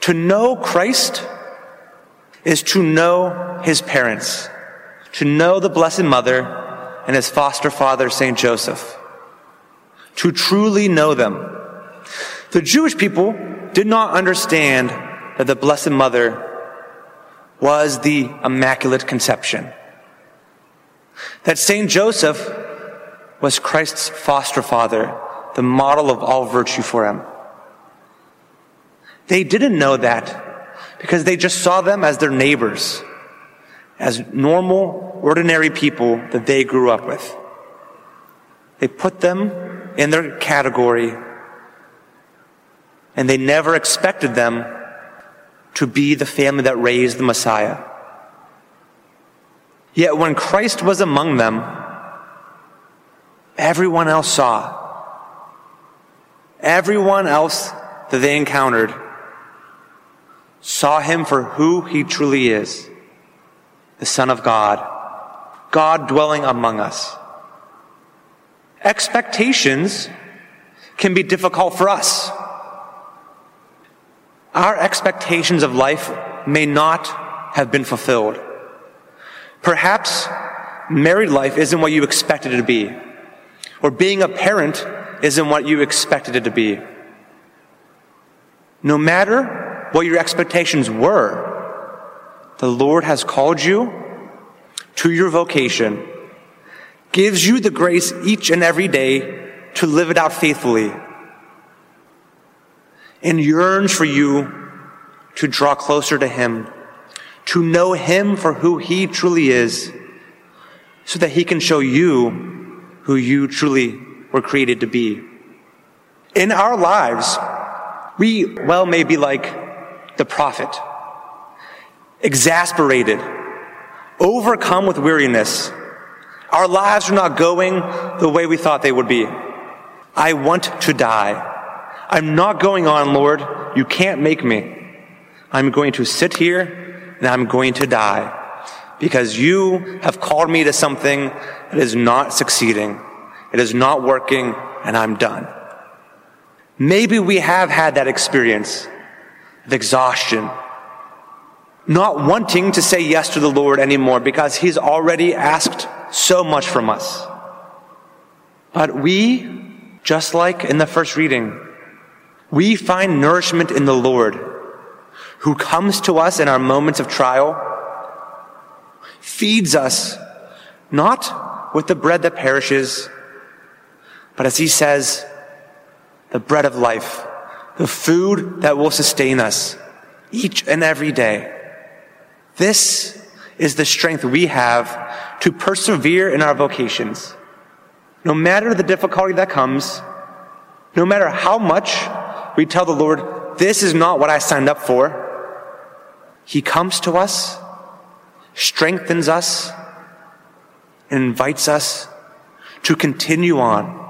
To know Christ is to know his parents, to know the Blessed Mother and his foster father, St. Joseph, to truly know them. The Jewish people did not understand that the Blessed Mother was the Immaculate Conception, that St. Joseph was Christ's foster father, the model of all virtue for him. They didn't know that because they just saw them as their neighbors, as normal, ordinary people that they grew up with. They put them in their category, and they never expected them to be the family that raised the Messiah. Yet when Christ was among them, everyone else saw. Everyone else that they encountered saw him for who he truly is, the Son of God, God dwelling among us. Expectations can be difficult for us. Our expectations of life may not have been fulfilled. Perhaps married life isn't what you expected it to be, or being a parent isn't what you expected it to be. No matter what your expectations were, the Lord has called you to your vocation, gives you the grace each and every day to live it out faithfully, and yearns for you to draw closer to him, to know him for who he truly is, so that he can show you who you truly were created to be. In our lives, we may be like the prophet, exasperated, overcome with weariness. Our lives are not going the way we thought they would be. I want to die. I'm not going on, Lord. You can't make me. I'm going to sit here and I'm going to die because you have called me to something that is not succeeding. It is not working, and I'm done. Maybe we have had that experience of exhaustion, not wanting to say yes to the Lord anymore because he's already asked so much from us. But we, just like in the first reading, we find nourishment in the Lord, who comes to us in our moments of trial, feeds us not with the bread that perishes, but as he says, the bread of life, the food that will sustain us each and every day. This is the strength we have to persevere in our vocations. No matter the difficulty that comes, no matter how much we tell the Lord, this is not what I signed up for, he comes to us, strengthens us, and invites us to continue on.